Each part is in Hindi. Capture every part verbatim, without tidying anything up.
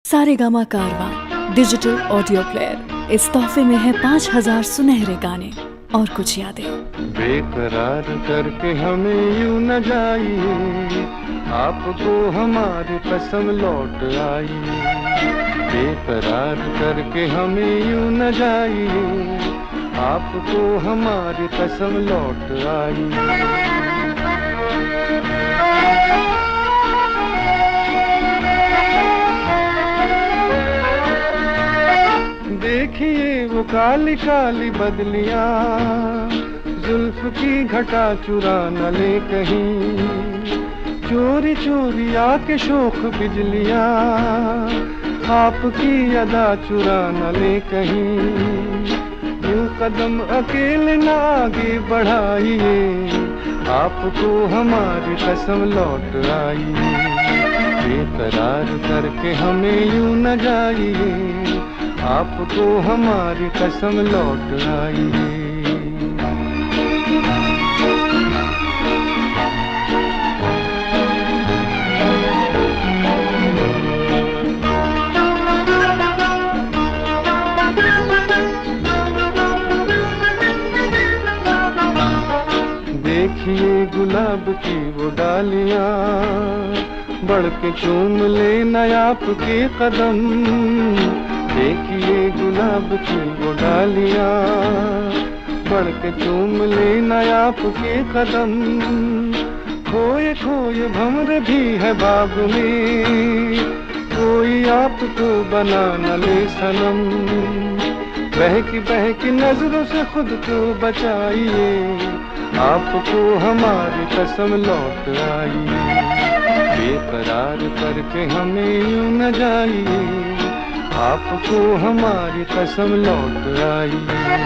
सारेगामा कारवा डिजिटल ऑडियो प्लेयर, इस तोहफे में है पाँच हजार सुनहरे गाने और कुछ यादें। बेकरार करके हमें यूं न जाइए, आपको हमारी कसम लौट आई। बेकरार करके हमें यूं न जाइए, आपको हमारी कसम लौट आई। देखिए वो काली काली बदलियां, जुल्फ की घटा चुरा न ले कहीं, चोरी चोरी आके शोख बिजलियां, आपकी अदा चुरा न ले कहीं। यूं कदम अकेले न आगे बढ़ाइए, आपको हमारी कसम लौट आई। बेकरार करके हमें यूं न जाइए, आपको हमारी कसम लौट आई। देखिए गुलाब की वो डालियां, बढ़ के चूम ले न आपके कदम। देखिए गुलाब की वो डालियां, बढ़ के चूम ले न आपके कदम। खोए खोए भंवर भी है बाग में, कोई आपको बना न ले सनम। बहकी बहकी नजरों से खुद को बचाइए, आपको हमारी कसम लौट आई। बेकरार करके हमें यूं न जाइए, आपको हमारी कसम लौट आई।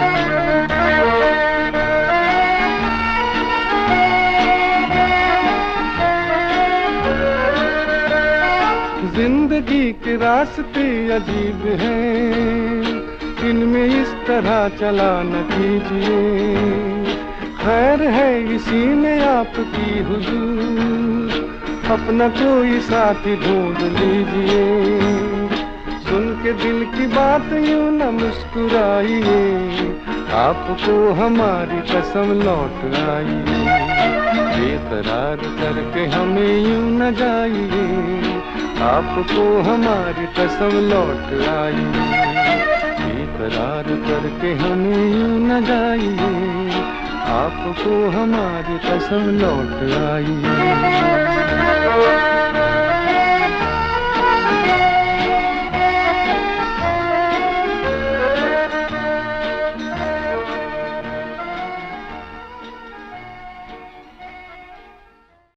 जिंदगी के रास्ते अजीब हैं, इनमें इस तरह चला न कीजिए। खैर है इसी में आपकी हुजूर, अपना कोई साथी ढूंढ लीजिए। सुन के दिल की बात यूं न मुस्कुराइए, आपको हमारी कसम लौट आई। बेकरार करके हमें यूं न जाइए, आपको हमारी कसम लौट आई। बेकरार करके हमें यूं न जाइए, आपको हमारी कसम लौट आई।